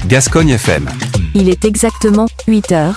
Gascogne FM. Il est exactement 8h.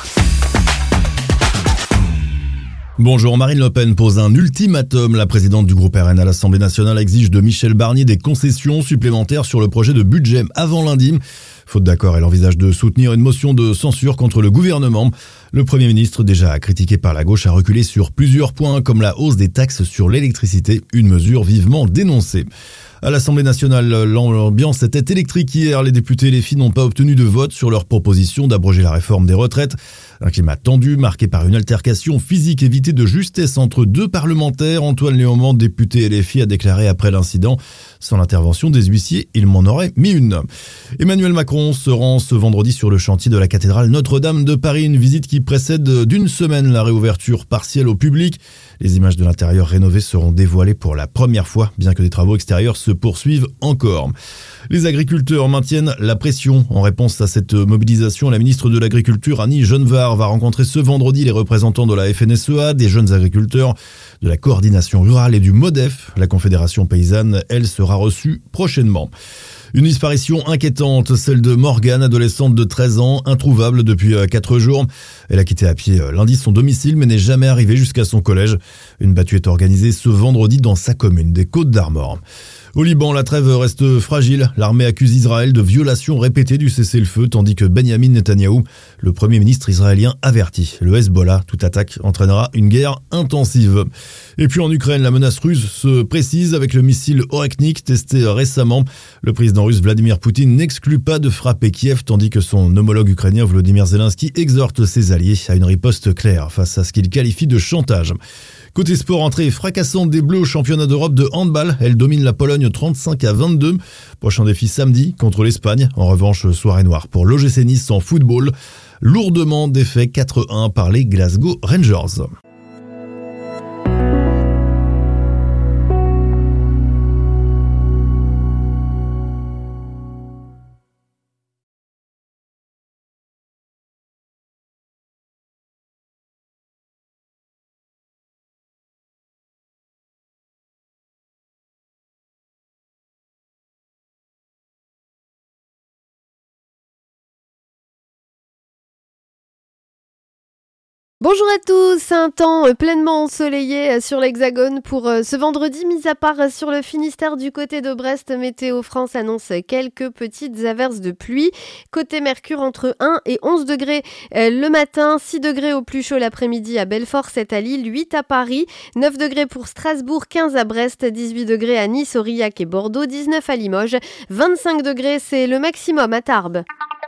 Bonjour, Marine Le Pen pose un ultimatum. La présidente du groupe RN à l'Assemblée nationale exige de Michel Barnier des concessions supplémentaires sur le projet de budget avant lundi. Faute d'accord, elle envisage de soutenir une motion de censure contre le gouvernement. Le Premier ministre, déjà critiqué par la gauche, a reculé sur plusieurs points comme la hausse des taxes sur l'électricité, une mesure vivement dénoncée. À l'Assemblée nationale, l'ambiance était électrique hier. Les députés et les filles n'ont pas obtenu de vote sur leur proposition d'abroger la réforme des retraites. Un climat tendu, marqué par une altercation physique évitée de justesse entre deux parlementaires. Antoine Léaumont, député LFI, a déclaré après l'incident: sans l'intervention des huissiers, il m'en aurait mis une. Emmanuel Macron se rend ce vendredi sur le chantier de la cathédrale Notre-Dame de Paris, une visite qui précède d'une semaine la réouverture partielle au public. Les images de l'intérieur rénové seront dévoilées pour la première fois, bien que des travaux extérieurs se poursuivent encore. Les agriculteurs maintiennent la pression. En réponse à cette mobilisation, la ministre de l'Agriculture, Annie Genevard, va rencontrer ce vendredi les représentants de la FNSEA, des jeunes agriculteurs, de la coordination rurale et du MODEF. La Confédération paysanne, elle, sera reçue prochainement. Une disparition inquiétante, celle de Morgane, adolescente de 13 ans, introuvable depuis 4 jours. Elle a quitté à pied lundi son domicile mais n'est jamais arrivée jusqu'à son collège. Une battue est organisée ce vendredi dans sa commune des Côtes-d'Armor. Au Liban, la trêve reste fragile. L'armée accuse Israël de violations répétées du cessez-le-feu, tandis que Benyamin Netanyahou, le premier ministre israélien, avertit le Hezbollah. Toute attaque entraînera une guerre intensive. Et puis en Ukraine, la menace russe se précise avec le missile Orekhnik testé récemment. Le président russe Vladimir Poutine n'exclut pas de frapper Kiev, tandis que son homologue ukrainien Volodymyr Zelensky exhorte ses alliés à une riposte claire face à ce qu'il qualifie de chantage. Côté sport, entrée fracassante des Bleus au championnat d'Europe de handball. Elle domine la Pologne 35-22. Prochain défi samedi contre l'Espagne. En revanche, soirée noire pour l'OGC Nice en football. Lourdement défait 4-1 par les Glasgow Rangers. Bonjour à tous, un temps pleinement ensoleillé sur l'Hexagone pour ce vendredi, mis à part sur le Finistère du côté de Brest. Météo France annonce quelques petites averses de pluie. Côté Mercure, entre 1 et 11 degrés le matin, 6 degrés au plus chaud l'après-midi à Belfort, 7 à Lille, 8 à Paris, 9 degrés pour Strasbourg, 15 à Brest, 18 degrés à Nice, Aurillac et Bordeaux, 19 à Limoges, 25 degrés c'est le maximum à Tarbes.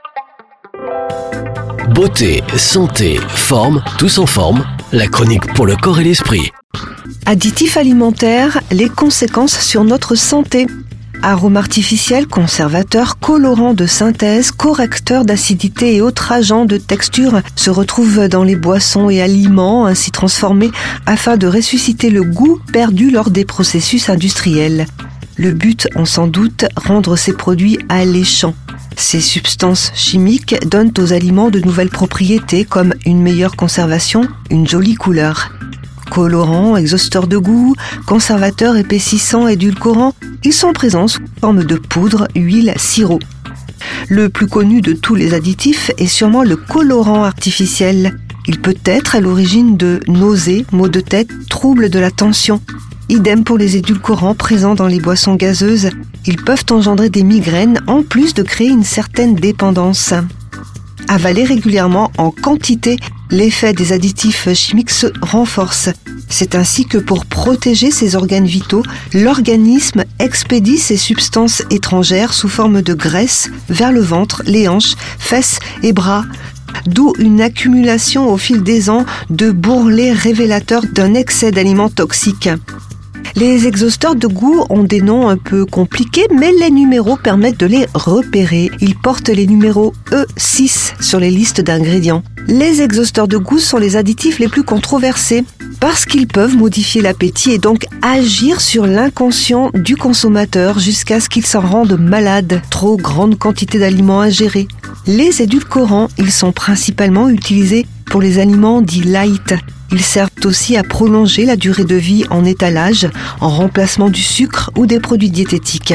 Beauté, santé, forme, tous en forme, la chronique pour le corps et l'esprit. Additifs alimentaires, les conséquences sur notre santé. Arômes artificiels, conservateurs, colorants de synthèse, correcteurs d'acidité et autres agents de texture se retrouvent dans les boissons et aliments ainsi transformés afin de ressusciter le goût perdu lors des processus industriels. Le but, on s'en doute, rendre ces produits alléchants. Ces substances chimiques donnent aux aliments de nouvelles propriétés comme une meilleure conservation, une jolie couleur. Colorants, exhausteurs de goût, conservateurs, épaississants, édulcorants, ils sont présents sous forme de poudre, huile, sirop. Le plus connu de tous les additifs est sûrement le colorant artificiel. Il peut être à l'origine de nausées, maux de tête, troubles de la tension. Idem pour les édulcorants présents dans les boissons gazeuses. Ils peuvent engendrer des migraines en plus de créer une certaine dépendance. Avaler régulièrement en quantité, l'effet des additifs chimiques se renforce. C'est ainsi que pour protéger ses organes vitaux, l'organisme expédie ces substances étrangères sous forme de graisse vers le ventre, les hanches, fesses et bras. D'où une accumulation au fil des ans de bourrelets révélateurs d'un excès d'aliments toxiques. Les exhausteurs de goût ont des noms un peu compliqués, mais les numéros permettent de les repérer. Ils portent les numéros E6 sur les listes d'ingrédients. Les exhausteurs de goût sont les additifs les plus controversés parce qu'ils peuvent modifier l'appétit et donc agir sur l'inconscient du consommateur jusqu'à ce qu'il s'en rende malade. Trop grande quantité d'aliments ingérés. Les édulcorants, ils sont principalement utilisés pour les aliments dits light. Ils servent aussi à prolonger la durée de vie en étalage, en remplacement du sucre ou des produits diététiques.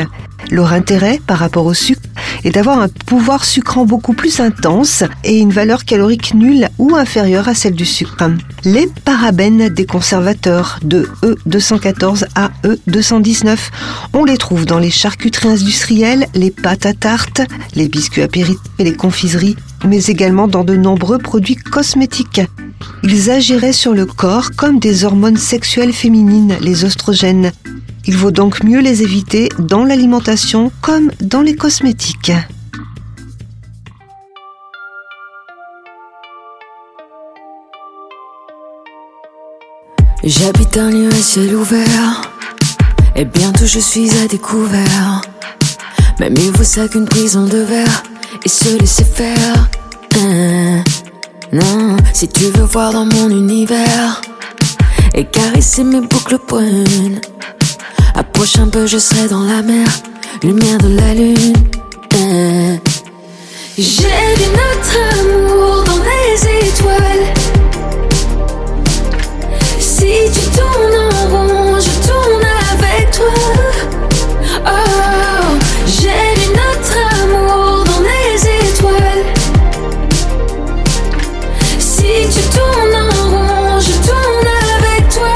Leur intérêt par rapport au sucre est d'avoir un pouvoir sucrant beaucoup plus intense et une valeur calorique nulle ou inférieure à celle du sucre. Les parabènes des conservateurs de E214 à E219, on les trouve dans les charcuteries industrielles, les pâtes à tarte, les biscuits apéritifs et les confiseries, mais également dans de nombreux produits cosmétiques. Ils agiraient sur le corps comme des hormones sexuelles féminines, les oestrogènes. Il vaut donc mieux les éviter dans l'alimentation comme dans les cosmétiques. J'habite un lieu à ciel ouvert, et bientôt je suis à découvert. Mais mieux vaut ça qu'une prison de verre, et se laisser faire. Non, si tu veux voir dans mon univers, et caresser mes boucles brunes, approche un peu, je serai dans la mer, lumière de la lune. J'ai vu notre amour dans les étoiles. Si tu tournes en rond, je tourne avec toi. Oh, j'ai vu notre amour dans les étoiles. Si tu tournes en rond, je tourne avec toi.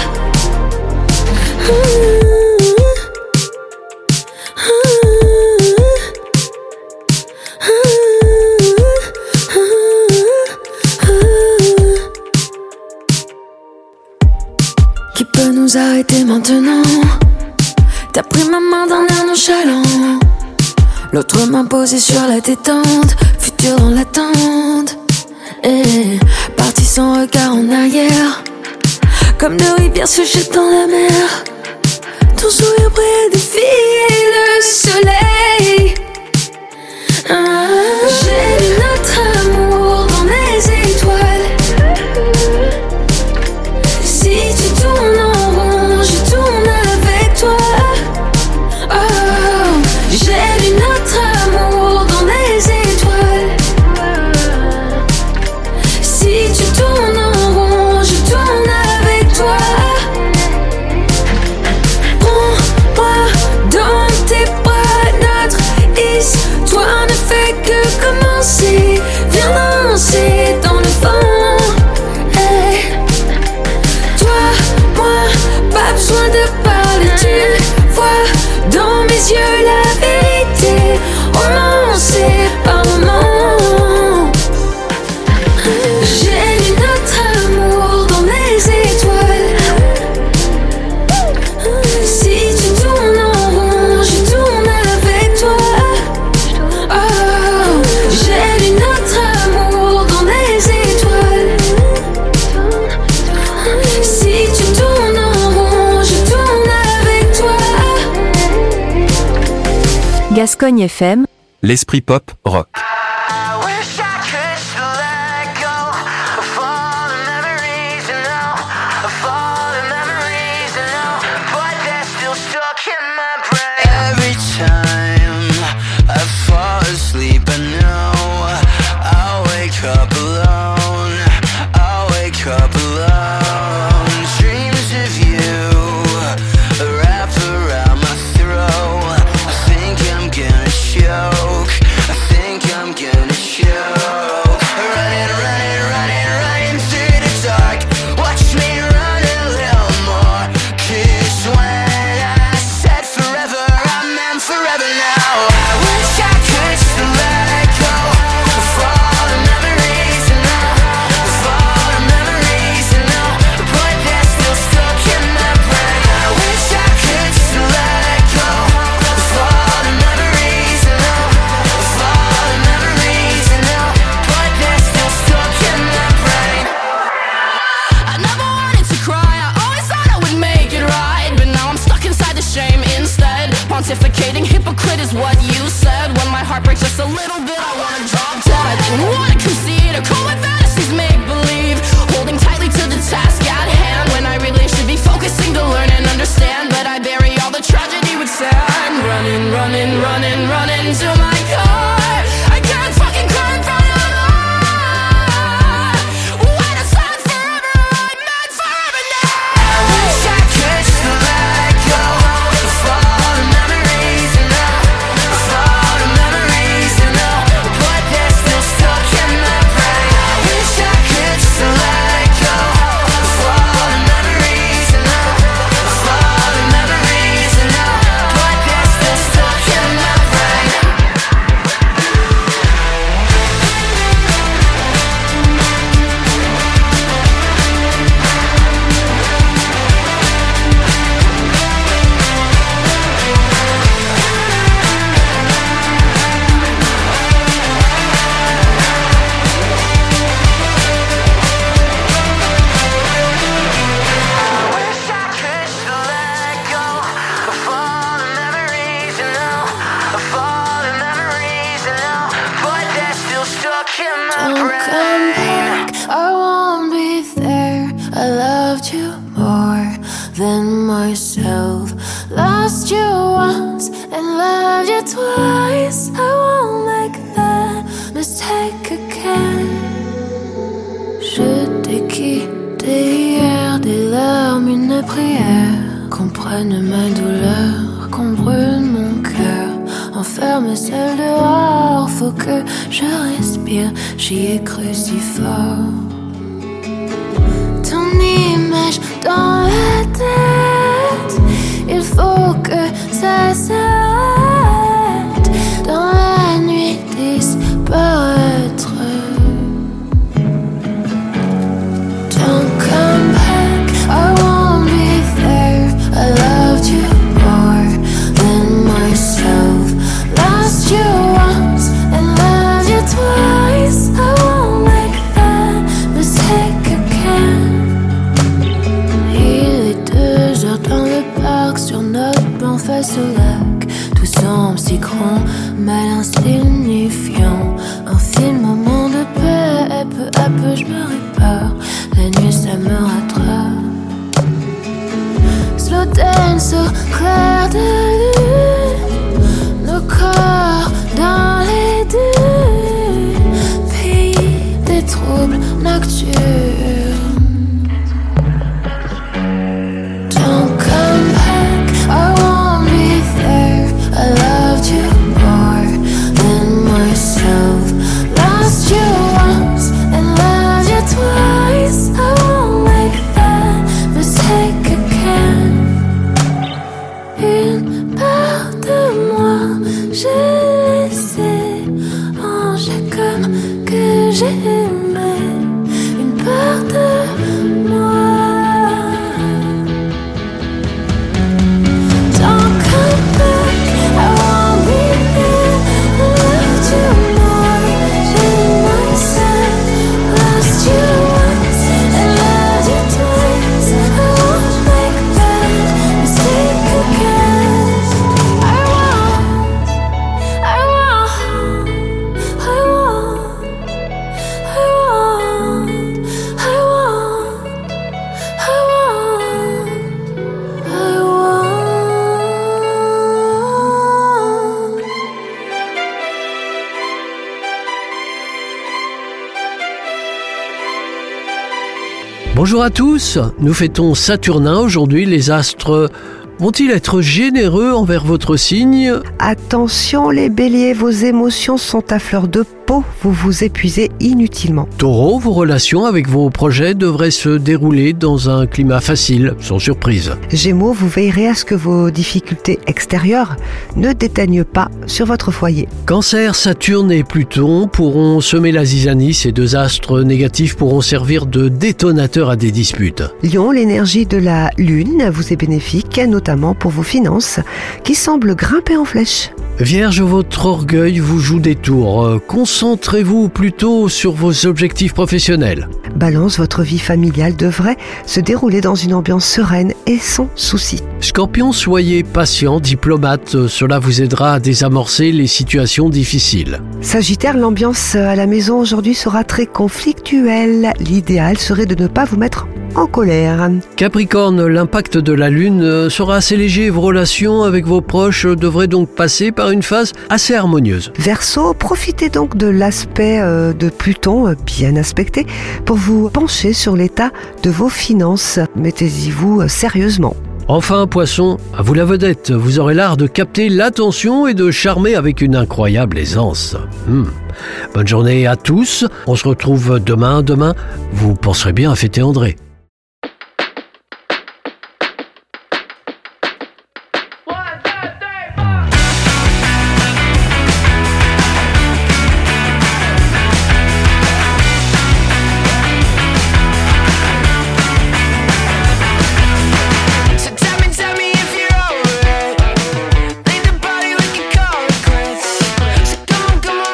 Qui peut nous arrêter maintenant? T'as pris ma main d'un air nonchalant, l'autre main posée sur la détente, futur dans l'attente. Et parti sans regard en arrière, comme deux rivières se jettent dans la mer. Ton sourire brille à défier le soleil. J'ai vu notre amour dans les étoiles. Si tu tournes en rond, je tourne avec toi. Oh, j'ai vu notre amour dans les étoiles. Si tu tournes en rond, je tourne avec toi. Prends-moi dans tes bras, notre histoire ne fait que commencer. Viens danser dans le vent. Hey. Toi, moi, pas besoin de parler. Tu vois dans mes yeux la vérité, romancée par moments. J'ai vu notre amour dans les étoiles. Si tu tournes en rond, je tourne avec toi. Oh, j'ai vu notre amour dans les étoiles. Si tu tournes en rond, je tourne avec toi. Gascogne FM, L'esprit pop rock. I wish I could let go of all the memories, of all the memories, but they're still stuck in my brain. Every time I fall asleep, I know I'll wake up alone. I'll wake up alone. Dreams of you wrap around my throat. I think I'm gonna choke. I think I'm gonna choke. Running, running, running, running through the dark. Watch me run a little more. 'Cause when I said forever, I meant forever now. I wish I could still let go of all the memories, of all the memories, but they're still stuck in my brain. I wish I could still let go of all the memories, of all the memories, but they're still stuck in my brain. I never wanted to cry, I always thought I would make it right, but now I'm stuck inside the shame instead. Pontificating hypocrite is what you said. When my heart breaks just a little bit, I wanna drop dead. I didn't wanna concede or call my fantasies make believe, holding tightly to the task at hand, when I really should be focusing to learn and understand. But I bury all the tragedy with sand. Running, running, running, running to my car. I can't fucking cry in front of the light. When I said forever, I meant forever now. I wish I could still let go of all the memories, Don't come back, I won't be there. I loved you more than myself. Lost you once and loved you twice. I won't make that mistake again. Je t'ai quitté hier, des larmes, une prière. Comprenne ma douleur, qu'on brûle mon cœur. Enferme celle dehors, faut que je respire. J'y ai cru si fort. Ton image dans la tête, il faut que ça s'arrête. Dans la nuit disparaître. Don't come back, I won't be there. I loved you more than myself. Lost you once and loved you twice. I won't make that mistake again. Il est 2 heures dans le parc, sur notre banc face au lac. Tout semble si grand, mal insignifiant. Un film, moment de paix, peu à peu je me répare. La nuit ça me rattrape. Slow dance au clair de lune, nos corps dans les dunes, pays des troubles nocturnes. Don't come back, I won't be there. I loved you more than myself. Lost you once and loved you twice. I won't make that mistake again. Une part de moi, j'ai laissé ranger comme que j'aimais. Une part de moi. Don't come back, I won't be there. I loved you more than myself. Lost you once and loved you twice. I won't make that mistake again. I won't, I won't, I won't, I won't, I won't, I won't, I won't. Bonjour à tous, nous fêtons Saturnin aujourd'hui. Les astres vont-ils être généreux envers votre signe ? Attention les béliers, vos émotions sont à fleur de peau, vous vous épuisez inutilement. Taureau, vos relations avec vos projets devraient se dérouler dans un climat facile, sans surprise. Gémeaux, vous veillerez à ce que vos difficultés extérieures ne déteignent pas sur votre foyer. Cancer, Saturne et Pluton pourront semer la zizanie. Ces 2 astres négatifs pourront servir de détonateur à des disputes. Lion, l'énergie de la lune vous est bénéfique, notamment pour vos finances, qui semblent grimper en flèche. Vierge, votre orgueil vous joue des tours. Concentrez-vous plutôt sur vos objectifs professionnels. Balance, votre vie familiale devrait se dérouler dans une ambiance sereine et sans souci. Scorpion, soyez patient, diplomate. Cela vous aidera à désamorcer les situations difficiles. Sagittaire, l'ambiance à la maison aujourd'hui sera très conflictuelle. L'idéal serait de ne pas vous mettre en colère. Capricorne, l'impact de la Lune sera assez léger. Vos relations avec vos proches devraient donc passer par une phase assez harmonieuse. Verseau, profitez donc de l'aspect de Pluton bien aspecté pour vous pencher sur l'état de vos finances. Mettez-y-vous sérieusement. Enfin, Poisson, à vous la vedette. Vous aurez l'art de capter l'attention et de charmer avec une incroyable aisance. Bonne journée à tous. On se retrouve demain. Vous penserez bien à fêter André.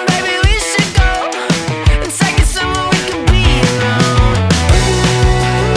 Take it somewhere we can be alone.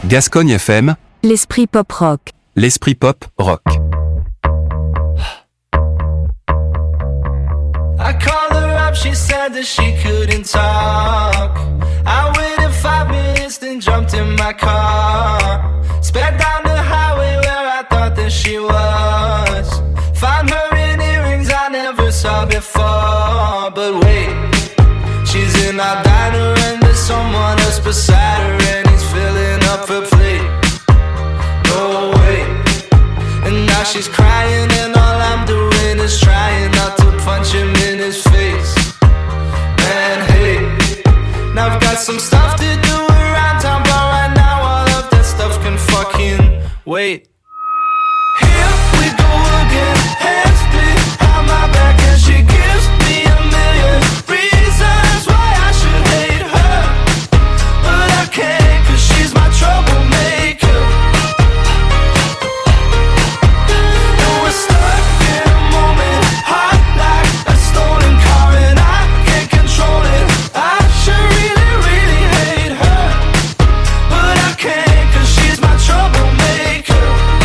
Gascogne FM, l'esprit pop rock. l'esprit pop rock. I called her up, she said that she couldn't talk. I waited 5 minutes, then jumped in my car. Sped down the highway where I thought that she was. Found her in earrings I never saw before. But wait, she's in our diner and there's someone else beside her and he's filling up her plate. No way. And now she's crying and all I'm doing is trying not to punch him in his face. Man, hey, now I've got some stuff to do around town, but right now all of that stuff can fucking wait. Here we go again, hands behind my back and she gives me a million reasons why I should hate her. But I can't 'cause she's my troublemaker. And we're stuck in a moment, hot like a stolen car and I can't control it. I should really, really hate her. But I can't 'cause she's my troublemaker.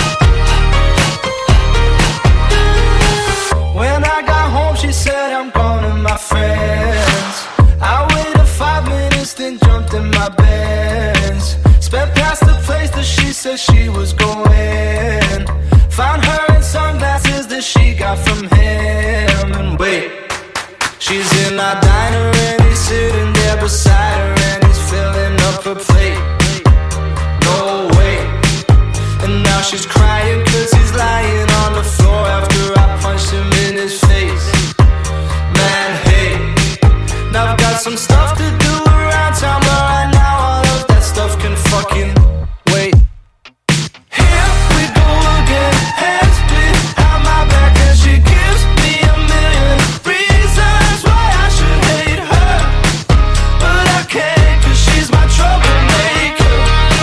When I got home she said I'm going to my friends. I waited 5 minutes then jumped in my Benz. Sped past the place that she said she was going. Found her in sunglasses that she got from him. And wait, she's in our diner and he's sitting there beside her and he's filling up her plate. No way. And now she's crying 'cause he's lying on the floor after I punched him in his face. Man, hey, now I've got some stuff to do around town, but right now all of that stuff can fucking wait. Here we go again, hands behind my back and she gives me a million reasons why I should hate her. But I can't 'cause she's my troublemaker.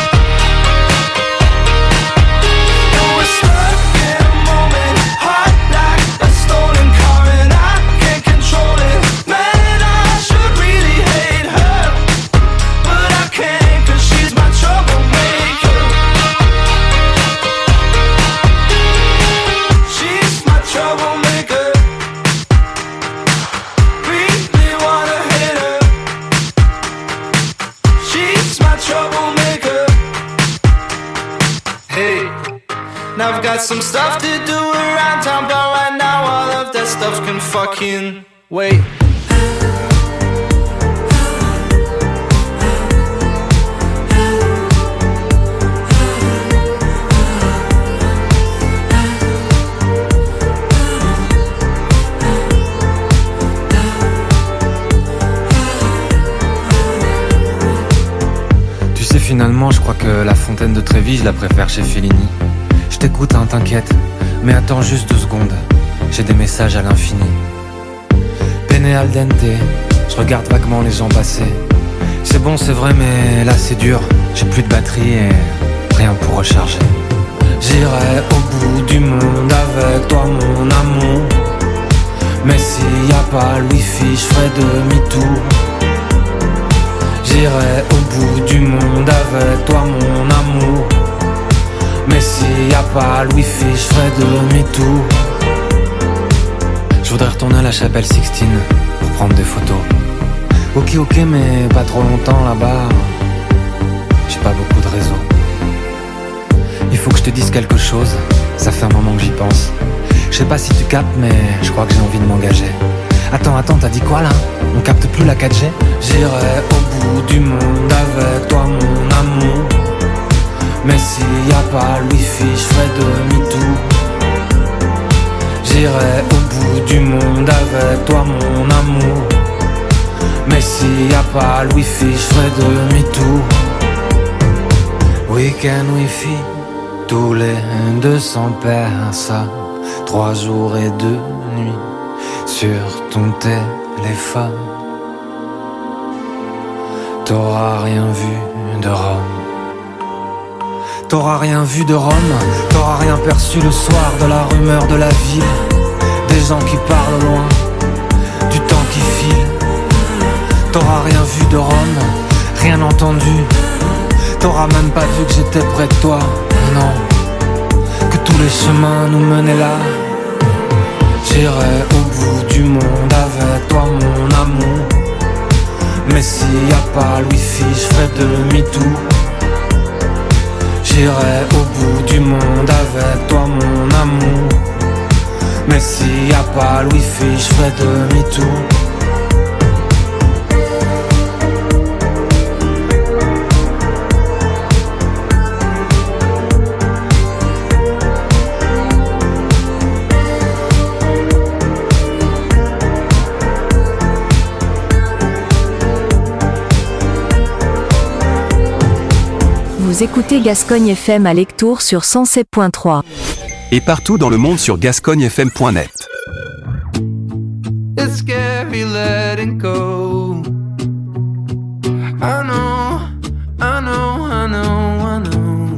And we're stuck in a moment, hot like a stolen car and I can't control it. Man, I should really hate her. But I can't 'cause she's my troublemaker. She's my troublemaker. Really wanna hit her. She's my troublemaker. Hey, now I've got some stuff to do around town, but right now all of that stuff can fucking wait. Tu sais, finalement, je crois que la fontaine de Trévis, je la préfère chez Fellini. Je t'écoute, hein, t'inquiète, mais attends juste 2 secondes. J'ai des messages à l'infini. Penne al dente, je regarde vaguement les gens passer. C'est bon, c'est vrai, mais là c'est dur. J'ai plus de batterie et rien pour recharger. J'irai au bout du monde avec toi, mon amour. Mais s'il y a pas le wifi, je ferai demi-tour. J'irai au bout du monde avec toi, mon amour. Mais s'il y a pas le wifi, je ferai demi-tour. Je voudrais retourner à la chapelle Sixtine pour prendre des photos. Ok, mais pas trop longtemps là-bas. J'ai pas beaucoup de réseau. Il faut que je te dise quelque chose, ça fait un moment que j'y pense. Je sais pas si tu captes, mais je crois que j'ai envie de m'engager. Attends, t'as dit quoi là? On capte plus la 4G? J'irai au bout du monde avec toi, mon amour. Mais s'il y a pas le wifi, je ferai demi-tour. J'irai au bout du monde avec toi, mon amour. Mais s'il y a pas le wifi, je ferai demi-tour. Week-end wifi, tous les 200 personnes. 3 jours et 2 nuits sur ton téléphone. T'auras rien vu de Rome. T'auras rien vu de Rome. T'auras rien perçu le soir de la rumeur de la ville. Des gens qui parlent au loin, du temps qui file. T'auras rien vu de Rome, rien entendu. T'auras même pas vu que j'étais près de toi, non. Que tous les chemins nous menaient là. J'irai au bout du monde avec toi mon amour. Mais s'il y a pas le wifi, je ferai demi-tour. J'irai au bout du monde avec toi mon amour. Mais s'il y a pas le wifi, je ferai demi-tour. Vous écoutez Gascogne FM à Lectoure sur 107.3. Et partout dans le monde sur gascognefm.net. It's scary letting go. I know, I know, I know, I know.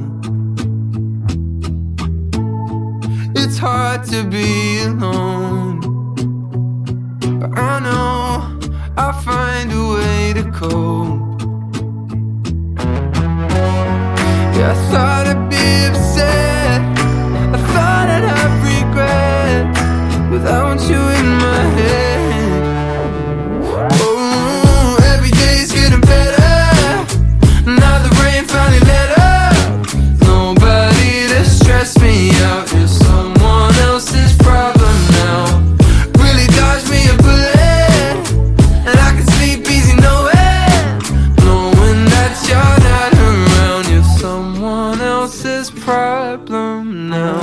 It's hard to be alone, but I know I'll find a way to cope. Yeah, I thought I'd be upset, I thought I'd have regret without you in my head. Oh, every day's getting better. Now the rain finally let up. Nobody to stress me out. You're someone else's problem now. Really dodged me a bullet, and I can sleep easy knowing that you're not around. You're someone else's problem now.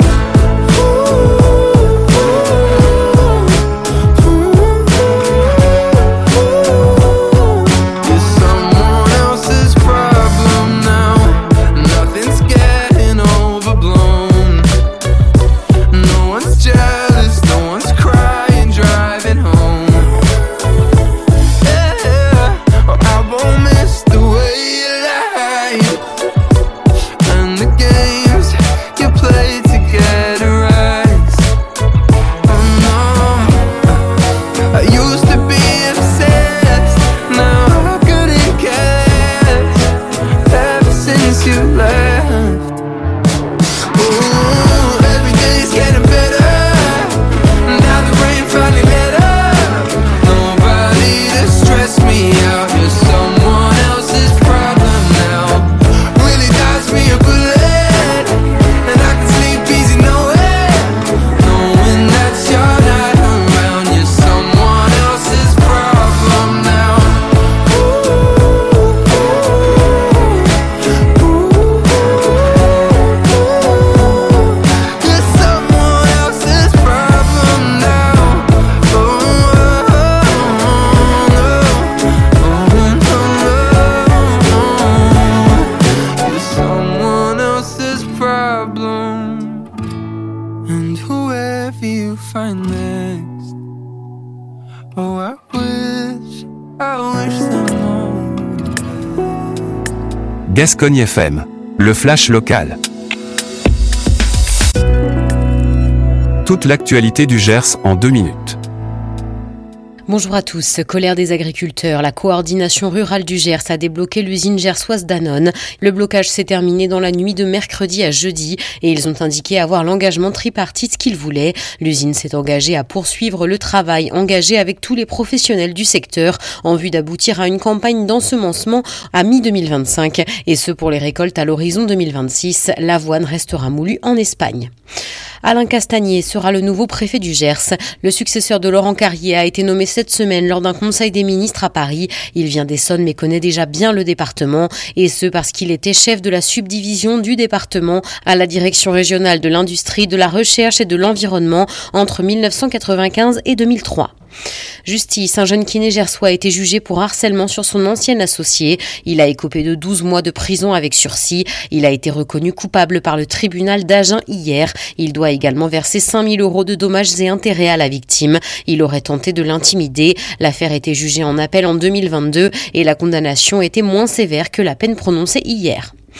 Gascogne FM, le flash local. Toute l'actualité du Gers en 2 minutes. Bonjour à tous. Colère des agriculteurs. La coordination rurale du Gers a débloqué l'usine gersoise Danone. Le blocage s'est terminé dans la nuit de mercredi à jeudi et ils ont indiqué avoir l'engagement tripartite qu'ils voulaient. L'usine s'est engagée à poursuivre le travail engagé avec tous les professionnels du secteur en vue d'aboutir à une campagne d'ensemencement à mi-2025 et ce pour les récoltes à l'horizon 2026. L'avoine restera moulue en Espagne. Alain Castagnier sera le nouveau préfet du Gers. Le successeur de Laurent Carrier a été nommé cette semaine lors d'un conseil des ministres à Paris. Il vient d'Essonne mais connaît déjà bien le département et ce parce qu'il était chef de la subdivision du département à la direction régionale de l'industrie, de la recherche et de l'environnement entre 1995 et 2003. Justice, un jeune kiné gersois a été jugé pour harcèlement sur son ancien associé. Il a écopé de 12 mois de prison avec sursis. Il a été reconnu coupable par le tribunal d'Agen hier. Il doit également verser 5 000 € de dommages et intérêts à la victime. Il aurait tenté de l'intimider. L'affaire était jugée en appel en 2022 et la condamnation était moins sévère que la peine prononcée hier.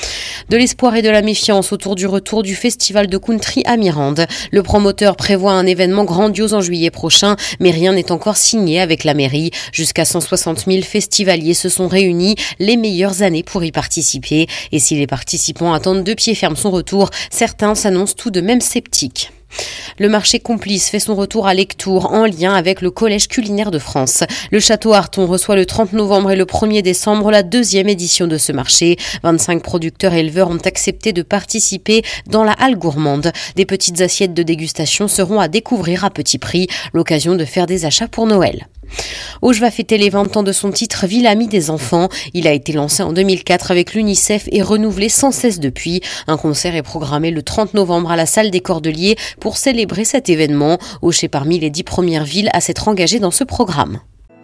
De l'espoir et de la méfiance autour du retour du festival de country à Mirande. Le promoteur prévoit un événement grandiose en juillet prochain, mais rien n'est encore signé avec la mairie. Jusqu'à 160 000 festivaliers se sont réunis, les meilleures années pour y participer. Et si les participants attendent de pied ferme son retour, certains s'annoncent tout de même sceptiques. Le marché complice fait son retour à Lectoure en lien avec le Collège culinaire de France. Le château Arton reçoit le 30 novembre et le 1er décembre la 2e édition de ce marché. 25 producteurs et éleveurs ont accepté de participer dans la halle gourmande. Des petites assiettes de dégustation seront à découvrir à petit prix, l'occasion de faire des achats pour Noël. Auge va fêter les 20 ans de son titre Ville amie des enfants. Il a été lancé en 2004 avec l'UNICEF et renouvelé sans cesse depuis. Un concert est programmé le 30 novembre à la salle des Cordeliers pour célébrer cet événement. Auge est parmi les 10 premières villes à s'être engagées dans ce programme.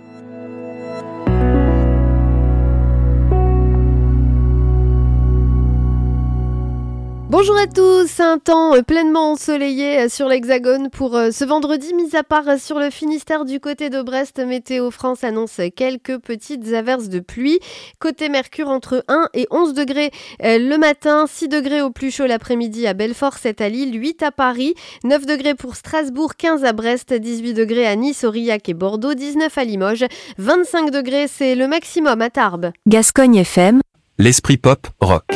Bonjour à tous, un temps pleinement ensoleillé sur l'Hexagone pour ce vendredi, mis à part sur le Finistère du côté de Brest. Météo France annonce quelques petites averses de pluie. Côté Mercure, entre 1 et 11 degrés le matin, 6 degrés au plus chaud l'après-midi à Belfort, 7 à Lille, 8 à Paris, 9 degrés pour Strasbourg, 15 à Brest, 18 degrés à Nice, Aurillac et Bordeaux, 19 à Limoges, 25 degrés c'est le maximum à Tarbes. Gascogne FM. L'esprit pop, rock.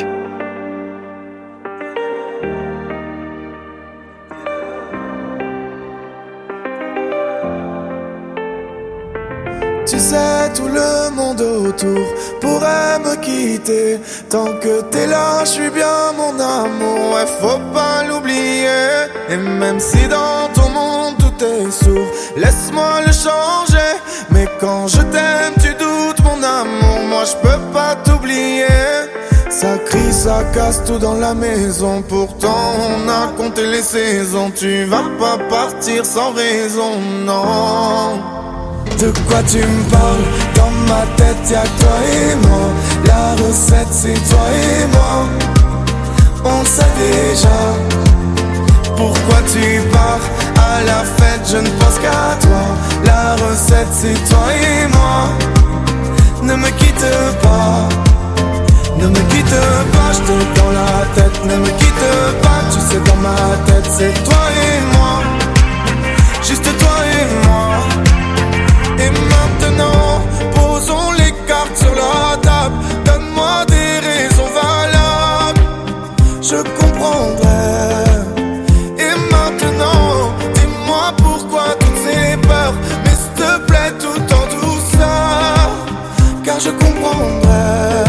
Tu sais, tout le monde autour pourrait me quitter. Tant que t'es là, je suis bien mon amour, ouais, faut pas l'oublier. Et même si dans ton monde tout est sourd, laisse-moi le changer. Mais quand je t'aime, tu doutes mon amour, moi je peux pas t'oublier. Ça crie, ça casse tout dans la maison, pourtant on a compté les saisons. Tu vas pas partir sans raison, non. De quoi tu me parles? Dans ma tête y'a que toi et moi. La recette c'est toi et moi. On le sait déjà. Pourquoi tu pars à la fête? Je ne pense qu'à toi. La recette c'est toi et moi. Ne me quitte pas. Ne me quitte pas, je t'ai dans la tête. Ne me quitte pas, tu sais dans ma tête c'est toi et moi. Juste toi et moi. Et maintenant, posons les cartes sur la table. Donne-moi des raisons valables, je comprendrai. Et maintenant, dis-moi pourquoi toutes ces peurs. Mais s'il te plaît, tout en douceur, car je comprendrai.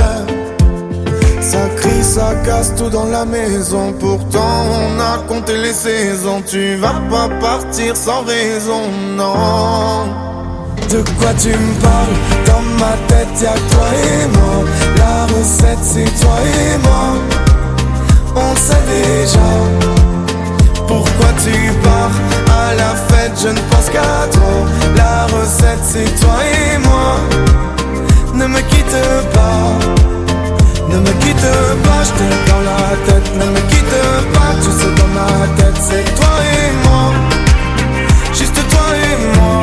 Ça crie, ça casse tout dans la maison. Pourtant, on a compté les saisons. Tu vas pas partir sans raison, non. De quoi tu me parles? Dans ma tête y'a que toi et moi. La recette c'est toi et moi. On le sait déjà. Pourquoi tu pars à la fête? Je ne pense qu'à toi. La recette c'est toi et moi. Ne me quitte pas. Ne me quitte pas, je t'ai dans la tête. Ne me quitte pas, tu sais dans ma tête c'est toi et moi. Juste toi et moi.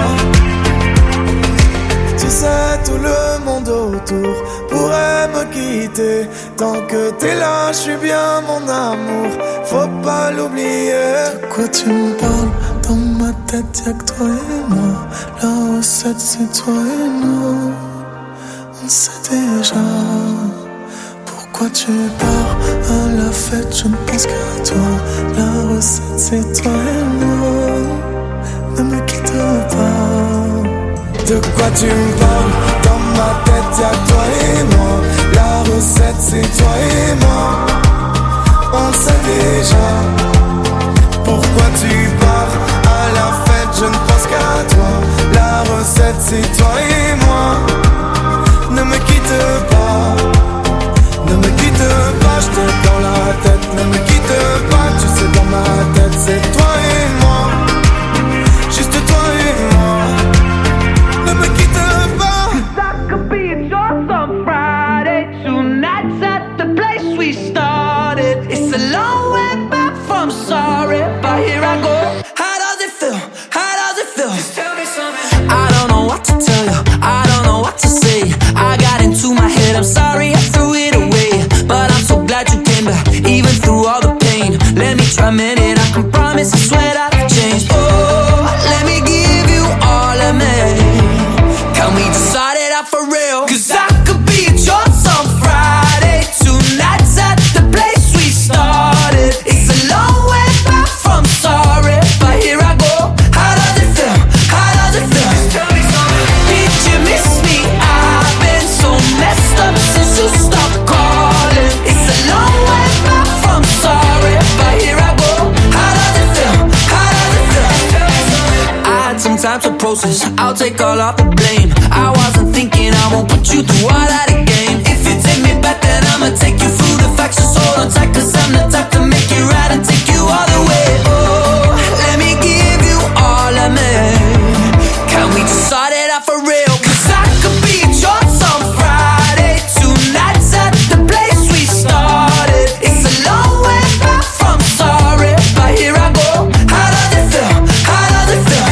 Tu sais, tout le monde autour pourrait me quitter. Tant que t'es là, je suis bien mon amour, faut pas l'oublier. De quoi tu me parles? Dans ma tête y'a que toi et moi. La recette c'est toi et nous. On sait déjà. Pourquoi tu pars à la fête? Je ne pense qu'à toi. La recette c'est toi et nous. Ne me quitte pas. De quoi tu me parles? Dans ma tête y'a que toi et moi. La recette c'est toi et moi. On le sait déjà. Pourquoi tu pars à la fête? Je ne pense qu'à toi. La recette c'est toi et moi. Ne me quitte pas. Ne me quitte pas, je t'ai dans la tête. Ne me quitte pas, tu sais dans ma tête c'est toi et moi. Juste toi et moi. Ne me quitte pas. 'Cause I could be at yours on Friday. 2 nights at the place we started. It's a long way back from sorry, but here I go. How does it feel? How does it feel? Just tell me something. I don't know what to tell you. I don't know time to process. I'll take all of the blame. I wasn't thinking I won't put you through all that again. If you take me back, then I'ma take you through the facts. Just hold on tight, cause I'm the type to make it right and take you all the way. Oh, let me give you all of me. Can we just start it out for real? Cause I could be at your on Friday. Tonight's at the place we started. It's a long way back from sorry, but here I go. How does it feel? How does it feel?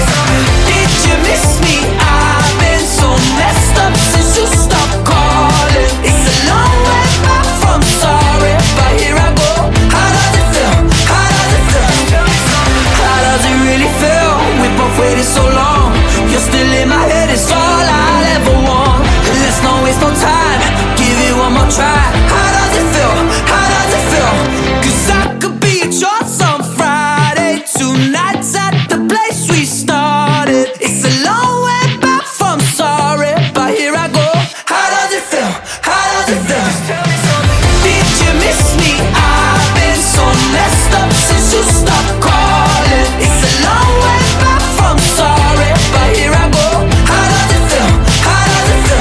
Did you miss me? I've been so messed up since you stopped calling. It's a long way back from sorry, but here I go. How does it feel? How does it feel? How does it really feel? We both waited so long. You're still in my head, it's all I'll ever want. Let's not waste no time, give it one more try. How does it feel? How does it feel? Cause I could be at yours on Friday. Tonight's at the place we started. It's a long way back from sorry, but here I go. How does it feel? How does it feel? Did you miss me? I've been so messed up since you stopped calling. It's a long way back from sorry, but here I go. How does it feel? How does it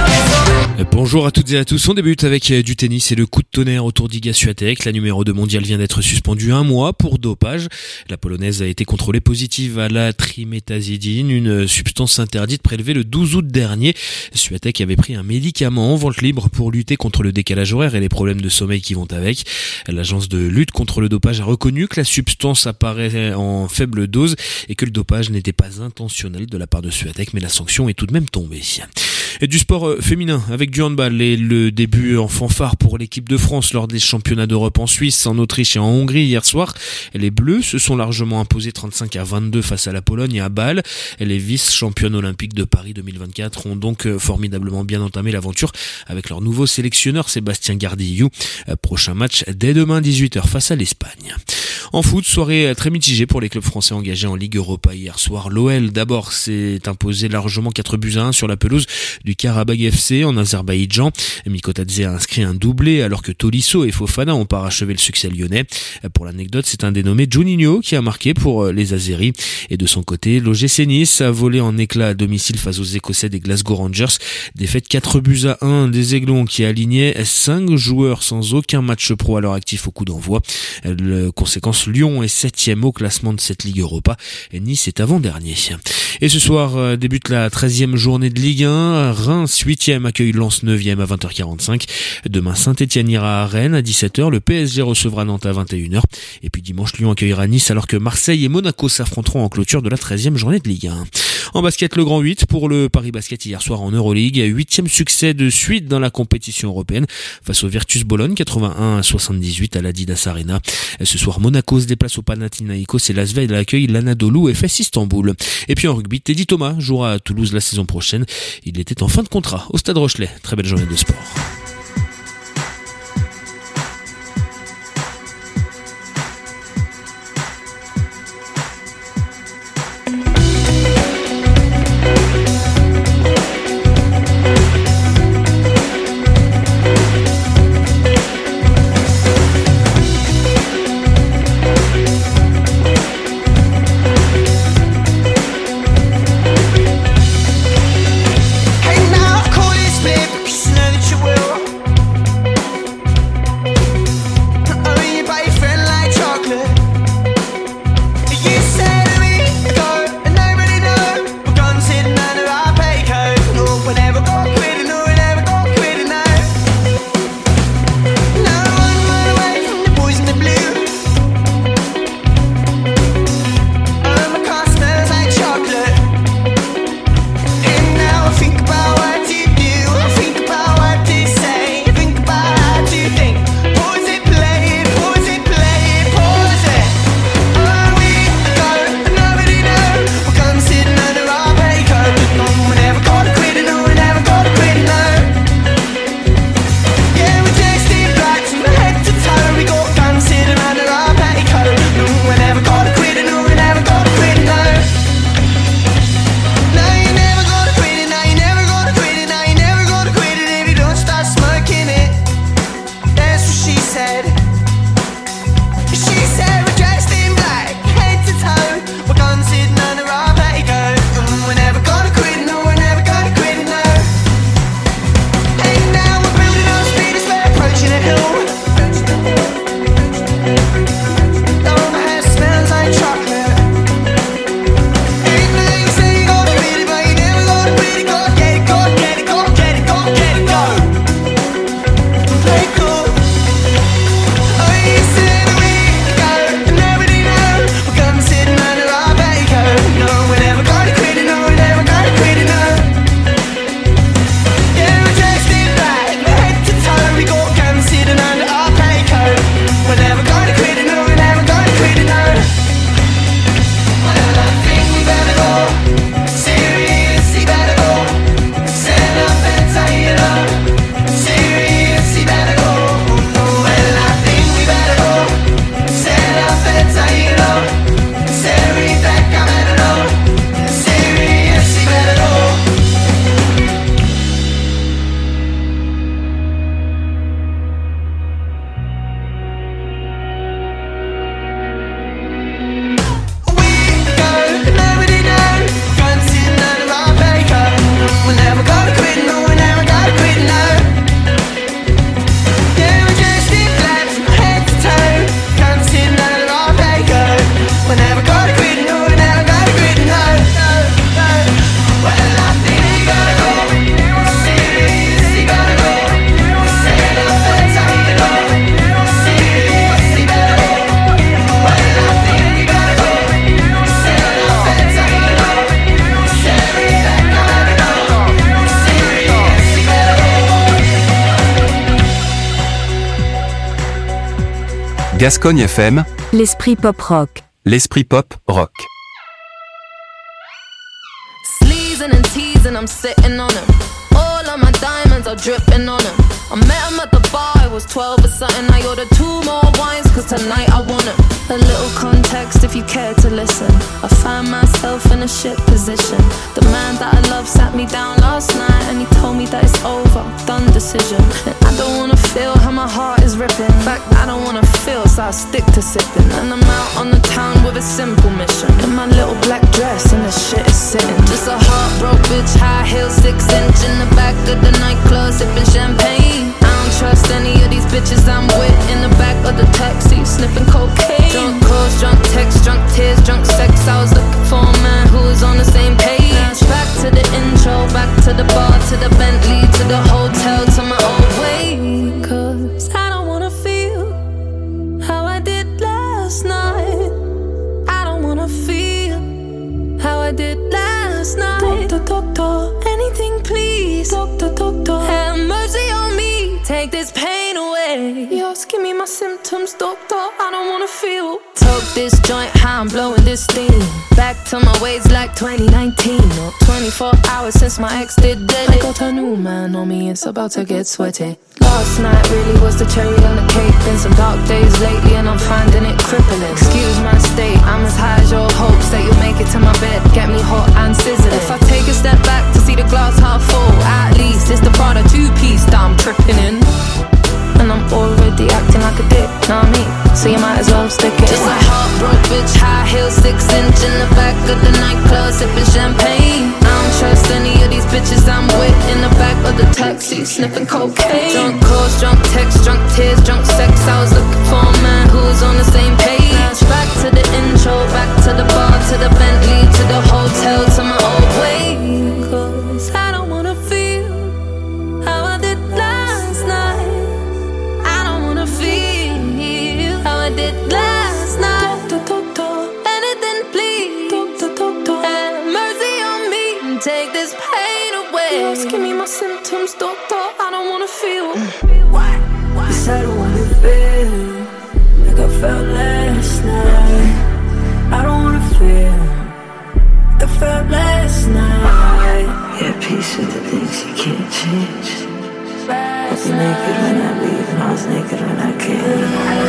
feel? Bonjour à toutes et à tous, on débute avec du tennis et le coup de tonnerre autour d'Iga Swiatek. La numéro 2 mondiale vient d'être suspendue 1 mois pour dopage. La Polonaise a été contrôlée positive à la triméthazidine, une substance interdite prélevée le 12 août dernier. Swiatek avait pris un médicament en vente libre pour lutter contre le décalage horaire et les problèmes de sommeil qui vont avec. L'agence de lutte contre le dopage a reconnu que la substance apparaît en faible dose et que le dopage n'était pas intentionnel de la part de Swiatek, mais la sanction est tout de même tombée. Et du sport féminin avec du handball et le début en fanfare pour l'équipe de France lors des championnats d'Europe en Suisse, en Autriche et en Hongrie hier soir. Les Bleus se sont largement imposés 35-22 face à la Pologne et à Bâle. Les vice-championnes olympiques de Paris 2024 ont donc formidablement bien entamé l'aventure avec leur nouveau sélectionneur Sébastien Gardillou. Prochain match dès demain 18h face à l'Espagne. En foot, soirée très mitigée pour les clubs français engagés en Ligue Europa hier soir. L'OL d'abord s'est imposé largement 4-1 sur la pelouse du Karabag FC en Azerbaïdjan. Mikotadze a inscrit un doublé alors que Tolisso et Fofana ont parachevé le succès lyonnais. Pour l'anecdote, c'est un dénommé Juninho qui a marqué pour les Azeris. Et de son côté, l'OGC Nice a volé en éclat à domicile face aux Écossais des Glasgow Rangers. Défaite 4-1 des Aiglons qui alignaient 5 joueurs sans aucun match pro à leur actif au coup d'envoi. Conséquence, Lyon est 7e au classement de cette Ligue Europa et Nice est avant-dernier. Et ce soir débute la 13e journée de Ligue 1. Reims 8e accueille Lens 9e à 20h45. Demain, Saint-Etienne ira à Rennes à 17h. Le PSG recevra Nantes à 21h. Et puis dimanche, Lyon accueillera Nice alors que Marseille et Monaco s'affronteront en clôture de la 13e journée de Ligue 1. En basket, le grand 8 pour le Paris Basket hier soir en Euroleague. 8e succès de suite dans la compétition européenne face au Virtus Bologne 81-78 à l'Adidas Arena. Ce soir, Monaco se déplace au Panathinaïkos et l'Asvel accueille l'Anadolu FS Istanbul. Et puis en rugby, Teddy Thomas jouera à Toulouse la saison prochaine. Il était en fin de contrat au Stade Rochelet. Très belle journée de sport. Hey now, call this baby, 'cause you know that you will. Gascogne FM, l'esprit pop rock. l'esprit pop rock. Sleazing and teasing, I'm sitting on him. All of my diamonds are dripping on him. I met him at the bar, I was 12 or something. I ordered 2 more wines, cause tonight I want him. A little context if you care to listen. I find myself in a shit position. The man that I love sat me down last night and he told me that it's over, done decision. And I don't wanna feel how my heart is ripping. In fact, I don't wanna feel, so I stick to sipping. And I'm out on the town with a simple mission. In my little black dress and the shit is sitting. Just a heartbroken bitch, high heel, 6-inch in the back of the nightclub, sipping champagne. I don't trust any of these bitches I'm with. In the back of the taxi, sniffing cocaine. Drunk calls, drunk texts, drunk tears, drunk sex. I was looking for a man who was on the same page. Back to the intro, back to the bar, to the Bentley, to the hotel, to my old way. Cause I don't wanna feel how I did last night. I don't wanna feel how I did last night. Doctor, anything please. Doctor, have mercy on me. Take this pain away. Just give me my symptoms, doctor. I don't wanna feel. Took this joint, how I'm blowing this steam. Back to my ways like 2019. Or 24 hours since my ex did dead. I got a new man on me, it's about to get sweaty. Last night really was the cherry on the cake. Been some dark days lately and I'm finding it crippling. Excuse my state, I'm as high as your hopes that you'll make it to my bed. Get me hot and sizzling. If I take a step back to see the glass half full, at least it's the Prada 2-piece that I'm tripping in. And I'm already acting like a dick, know what I mean? So you might as well stick it. Just a heartbroken bitch, high heel, 6-inch in the back of the nightclub, sipping champagne. I don't trust any of these bitches I'm with. In the back of the taxi, sniffing cocaine. Drunk calls, drunk texts, drunk tears, drunk sex. I was looking for a man who was on the same page. Back to the intro, back to the bar, to the Bentley, to the hotel, to my old way. Cause I don't wanna feel how I did last night. I don't wanna feel how I did last night. Doctor, anything please. Doctor, have mercy on me and take this pain away. Just give me my symptoms, doctor. I don't wanna feel. Yes, I don't wanna feel like I felt last night. I don't wanna feel like I felt last night. Yeah, peace with the things you can't change. I was naked when I leave and I was naked when I came.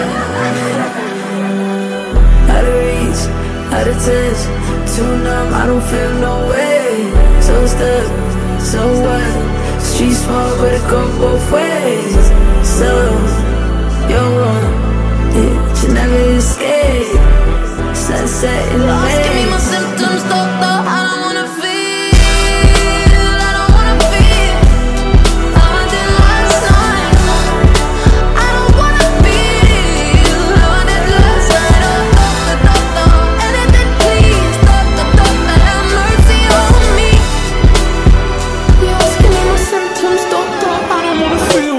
Out of reach, out of touch, too numb, I don't feel no way. So stuck, so what? Street small but it go both ways. So, you're wrong, yeah, you never escape. Sunset in the Lost, give me my symptoms, doctor. I don't wanna feel. I don't wanna feel how I did last night. I don't wanna feel how I did last night. Doctor, anything please. Doctor, have mercy on me. Just give me my symptoms, doctor. I don't wanna feel.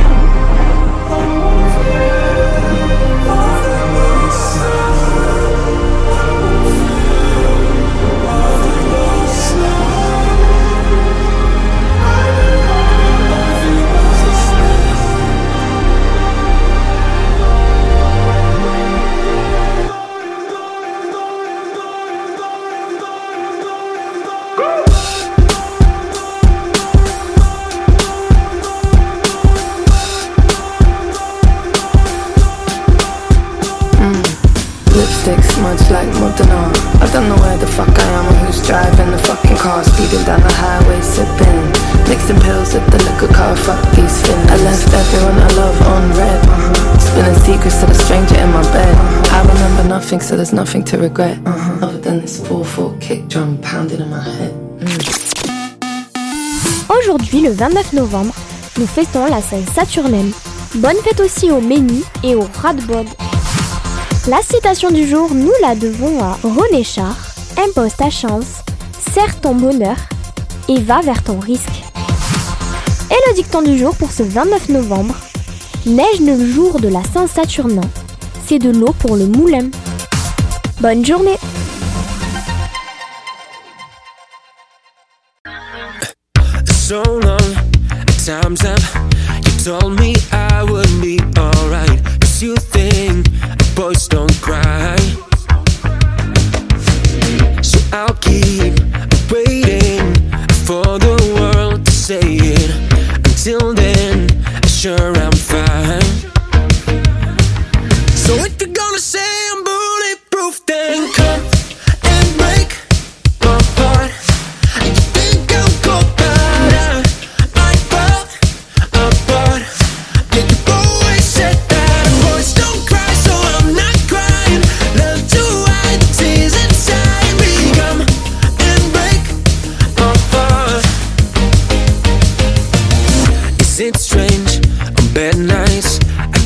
Lipstick smudged like Modena. I don't know where the fuck I am or who's driving the fucking car. Speeding down the highway, sipping, mixing pills at the liquor car. Fuck these fins. I left everyone I love on red. Spilling secrets to the stranger in my bed. I remember nothing, so there's nothing to regret. Other than this 4/4 kick drum pounding in my head. Aujourd'hui, le 29 novembre, nous fêtons la Saint-Saturnaine. Bonne fête aussi au Ménis et au Radbod. La citation du jour, nous la devons à René Char. Impose ta chance, serre ton bonheur et va vers ton risque. Et le dicton du jour pour ce 29 novembre. Neige le jour de la Saint-Saturnin, c'est de l'eau pour le moulin. Bonne journée. So long, time's up. You told me I would be alright. 'Cause you think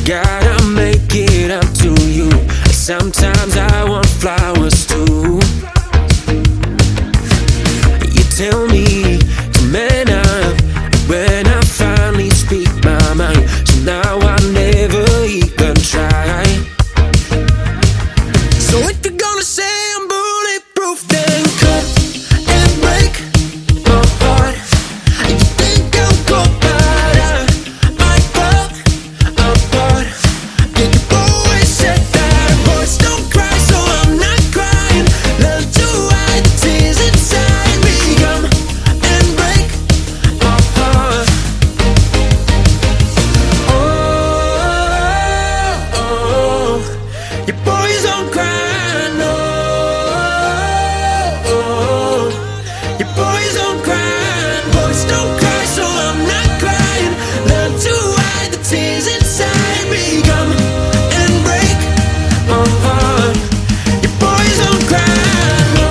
Gotta make it up to you. Sometimes I want flowers too. You tell me to man up when I finally speak my mind. So now I never even try. So if you're gonna say I'm bulletproof, then come and break my heart. You think I'm cold, but I might fall apart. Yeah, you always said that boys don't cry, so I'm not crying. Learn to hide the tears inside me. Come and break my heart. Oh, you boys don't cry, no. You boys don't cry, boys don't cry, so I'm not crying. Learn to hide the tears inside me. Come and break my heart. You boys don't cry, no.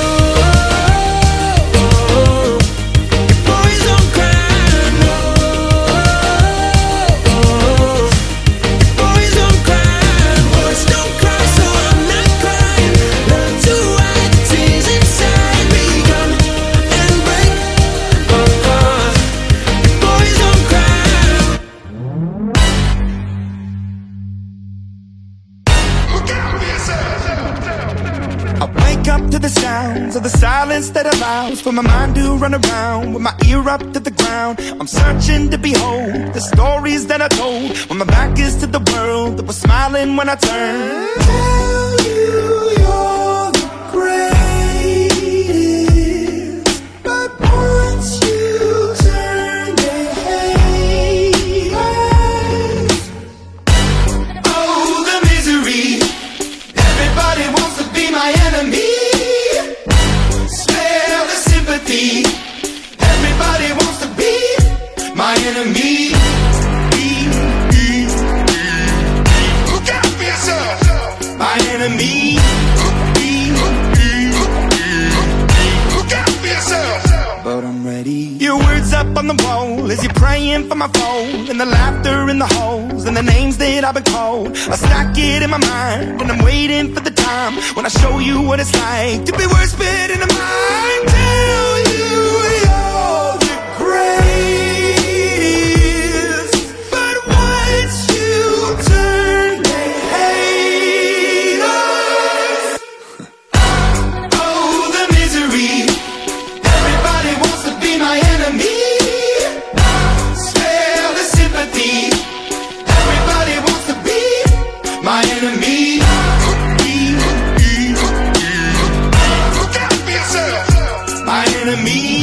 You boys don't cry, no. You boys don't cry, boys don't cry, so I'm not crying. Learn to hide the tears inside me. Come and break my heart. You boys don't cry. I wake up to the sounds of the silence that allows for my mind to run around with my ear up to the ground. I'm searching to behold the stories that I told when my back is to the world that was smiling when I turned. Tell you you're the greatest, but once you turn, they hate us. Oh, the misery. Everybody wants to be my enemy. Spare the sympathy. Everybody wants to be my enemy. Look out for yourself. My enemy. Look out for yourself. But I'm ready. Your words up on the wall as you're praying for my phone, and the laughter in the halls and the names that I've been called. I stack it in my mind and I'm waiting for the time when I show you what it's like to be worse fit in a mind. Tell you you're the greatest, but once you turn, they hate us. Oh, the misery. Everybody wants to be my enemy. Spare the sympathy. Everybody wants to be my enemy. Look out for yourself. My enemy.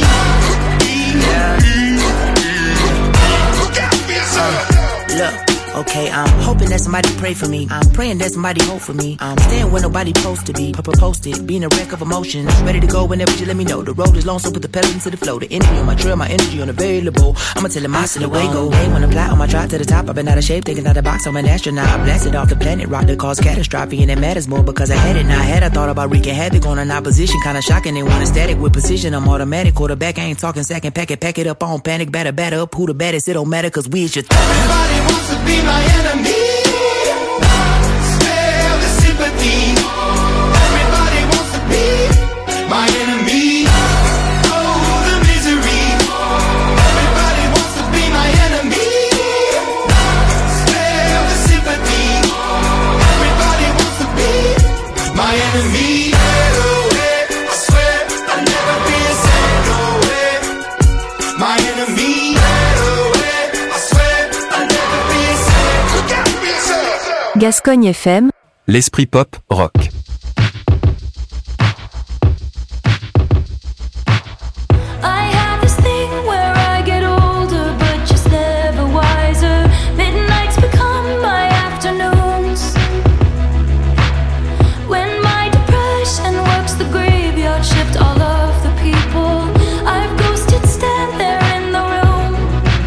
Look out for yourself. Look, okay, I'm hoping that somebody pray for me. I'm praying that somebody hope for me. I'm staying where nobody's supposed to be. Posted, being a wreck of emotions. Ready to go whenever you let me know. The road is long, so put the pedal into the flow. The energy on my trail, my energy unavailable. I'ma tell him I see the way go. Hey, when I fly on my drive to the top, I've been out of shape, thinking out the box. I'm an astronaut. I blasted off the planet, rock that caused catastrophe, and it matters more because I had it. Now I had I thought about wreaking havoc on an opposition, kinda shocking. They want a static with precision. I'm automatic, quarterback. I ain't talking second pack it up on panic, batter up. Who the baddest? It don't matter, cause we is your Everybody wants to be my enemy. Spare the sympathy. Everybody wants to be my enemy. Oh, the misery. Everybody wants to be my enemy. Spare the sympathy. Everybody wants to be my enemy. I swear I'll never be the same. No way. My enemy. I swear I'll never be the same. Look out for yourself. Gascogne FM, L'esprit pop rock. I have this thing where I get older, but just never wiser. Midnights become my afternoons. When my depression works the graveyard shift, all of the people I've ghosted stand there in the room.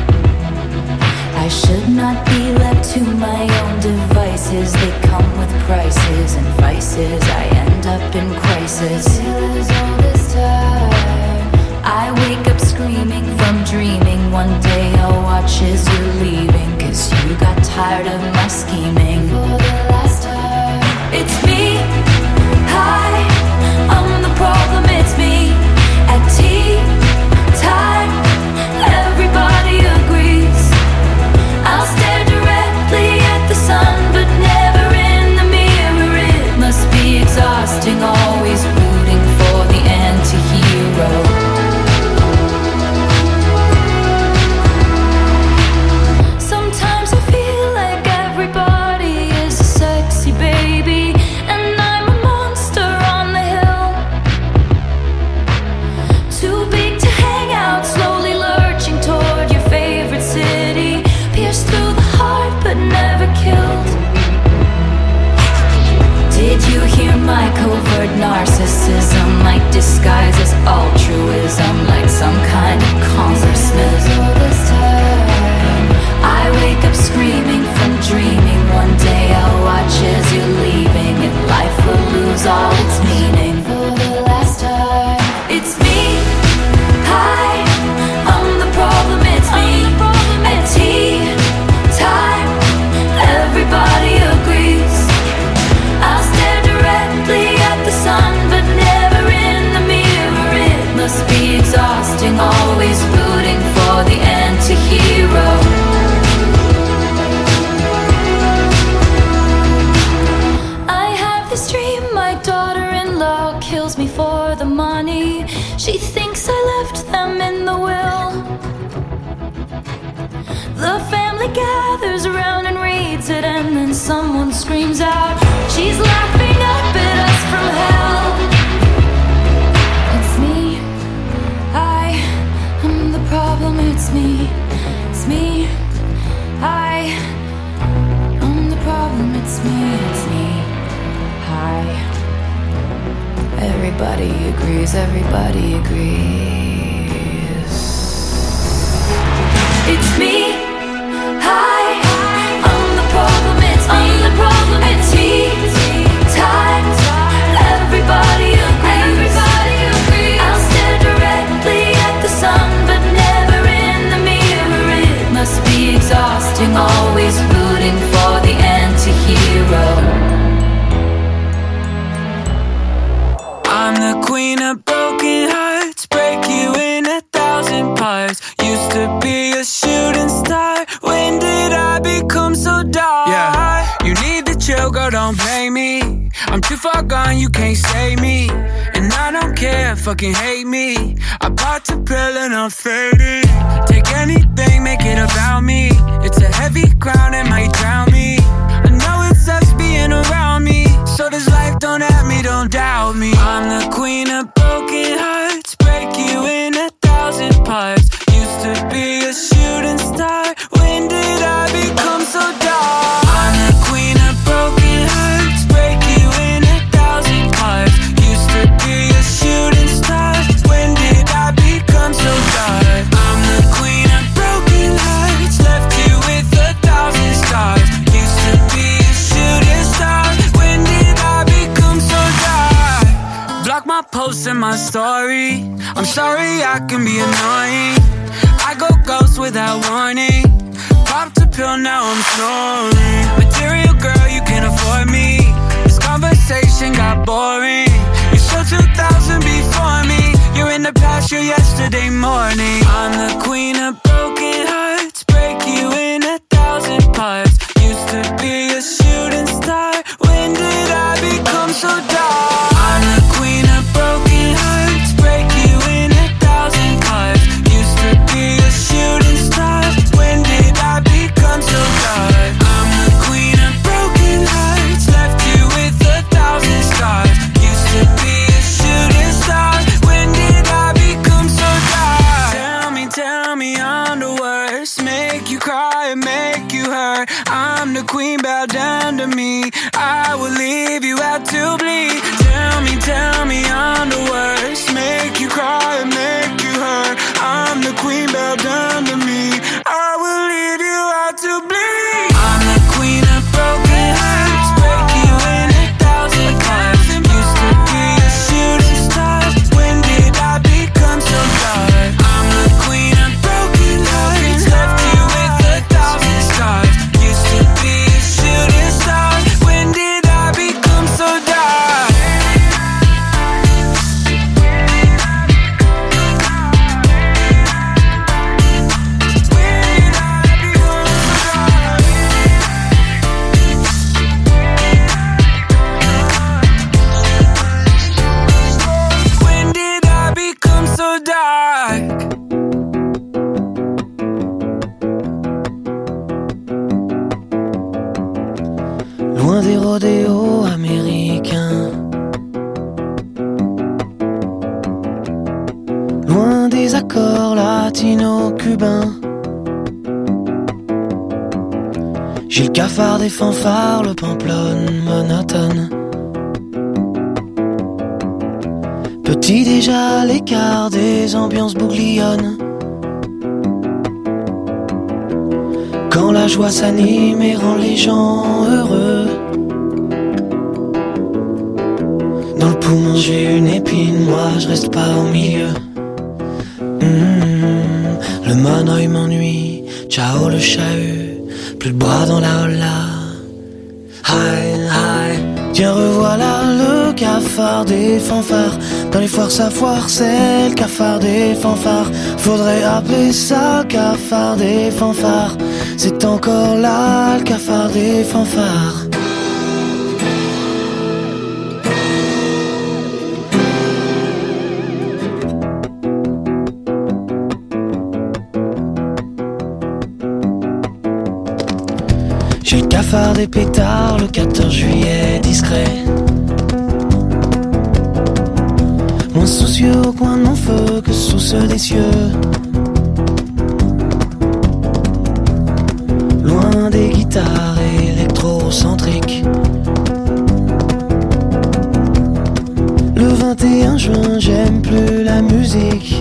I should not be left to my own devices. They come with prices and vices. I end up in crisis. Till all this time I wake up screaming from dreaming. One day I'll watch as you're leaving, cause you got tired of my scheming for the last time. It's me, hi, I'm the problem, it's me. At tea time, everybody agrees. I'll stare directly at the sun, but never in the mirror. It must be exhausting, always rooting for the anti-hero. My covert narcissism, like disguise as altruism, like some kind of congressman. I wake up screaming from dreaming. One day I'll watch as you're leaving, and life will lose all its meaning for the last time. It's me, hi, I'm the problem, it's me. At tea time, everybody agrees. I'll stare directly at the sun, but never in the mirror. It must be exhausting, always rooting for the anti-hero. I have this dream, my daughter-in-law kills me for the money. She thinks I left them in the will. The family gathers around and reads it, and then someone screams out, she's laughing up at us from hell. It's me, I'm the problem, it's me. It's me, I'm the problem, it's me. Hi. Everybody agrees, everybody agrees. It's me, hi, I'm the problem, it's me. I'm the problem, it's me. Time, everybody agrees. I'll stare directly at the sun, but never in the mirror. It must be exhausting, always rooting for the anti-hero. I'm the queen of broken hearts, break you in 1,000 parts. Used to be a shooting star, when did I become so dark? Yeah, you need to chill, girl, don't blame me. I'm too far gone, you can't save me. And I don't care, fucking hate me. I popped a pill and I'm faded. Take anything, make it about me. It's a heavy crown, it might drown me. I know it sucks being around me, so this life don't have me, don't doubt me. I'm the queen of broken hearts, break you in 1,000 parts. Used to be a shooting star, when did I become so dark? I'm the queen of broken hearts, break you in 1,000 parts. Used to be a shooting star, when did I become so dark? I'm the queen of broken hearts, left you with 1,000 scars. Used to be a shooting star, when did I become so dark? Block my posts and my story, I'm sorry I can be annoying. I go ghost without warning. Popped a pill, now I'm snoring. Material girl, you can't afford me. This conversation got boring. You show 2,000 before me. You're in the past, you're yesterday morning. I'm the queen of broken hearts, break you in 1,000 parts. Used to be a shooting star, when did I become so dark? I'm the queen of broken hearts, break you in 1,000 parts. Used to be a shooting star, when did I become so dark? I'm the queen of broken hearts, left you with 1,000 scars. Used to be a shooting star, when did I become so dark? Tell me I'm the worst, make you cry and make you hurt. I'm the queen, bow down to me, I will leave you out to bleed. Tell me I'm the worst, make you cry and make you hurt. I'm the queen, bow down to me, I will leave you out to bleed. I'm the queen of broken hearts, break you in 1,000 parts. Used to be a shooting star, when did I become so dark? I'm the queen of broken hearts, left you with 1,000 scars. Used to be a shooting loin des rodéos américains, loin des accords latino-cubains. J'ai le cafard des fanfares, le pamplonne monotone. Petit déjà à l'écart des ambiances bouglionnent. Quand la joie s'anime et rend les gens heureux, dans le poumon j'ai une épine, moi je reste pas au milieu. Le monoeil m'ennuie, ciao le chahut, plus de bras dans la holla. Hi, hi, tiens revoilà le cafard des fanfares. Dans les foires sa foire, c'est le cafard des fanfares. Faudrait appeler ça le cafard des fanfares. C'est encore là le cafard des fanfares. J'ai le cafard des pétards, le 14 juillet discret. Moins soucieux au coin de mon feu que sous ceux des cieux. Loin des guitares électrocentriques. Le 21 juin, j'aime plus la musique.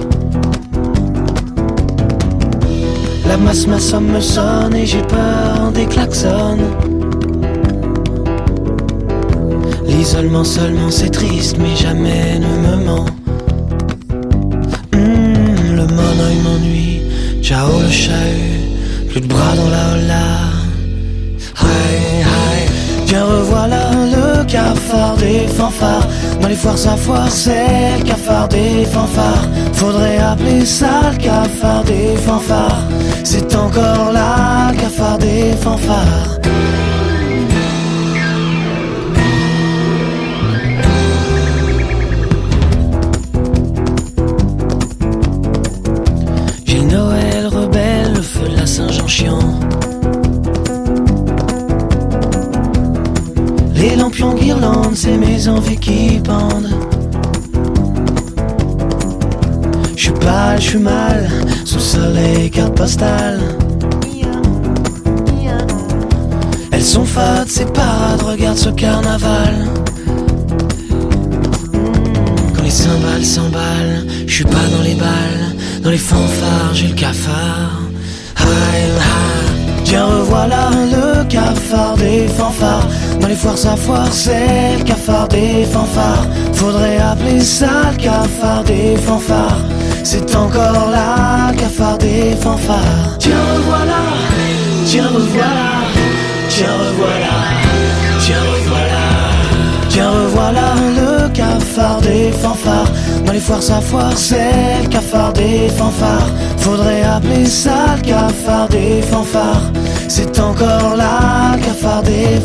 La masse, ma somme me sonne et j'ai peur des klaxons. L'isolement seulement c'est triste mais jamais ne me ment. Le monoeil m'ennuie, ciao le chahut, plus de bras dans la holla. Hi, hi, tiens revoilà le cafard des fanfares. Dans les foires sa foire, c'est le cafard des fanfares. Faudrait appeler ça le cafard des fanfares. C'est encore là le cafard des fanfares. J'ai le Noël rebelle, le feu de la Saint-Jean chiant. Les lampions guirlandes, c'est mes envies qui pendent. J'suis pâle, j'suis mal, sous soleil, carte postale. Elles sont fades, ces parades, regarde ce carnaval. Quand les cymbales s'emballent, j'suis pas dans les balles. Dans les fanfares, j'ai le cafard. Hi, hi, tiens revoilà le cafard des fanfares. Dans les foires sa foire, c'est le cafard des fanfares. Faudrait appeler ça le cafard des fanfares. C'est encore là le cafard des fanfares. Tiens revoilà, tiens revoilà, tiens revoilà, tiens revoilà, tiens revoilà le cafard des fanfares. Dans les foires sa foire, c'est le cafard des fanfares. Faudrait appeler ça le cafard des fanfares. C'est encore là le cafard des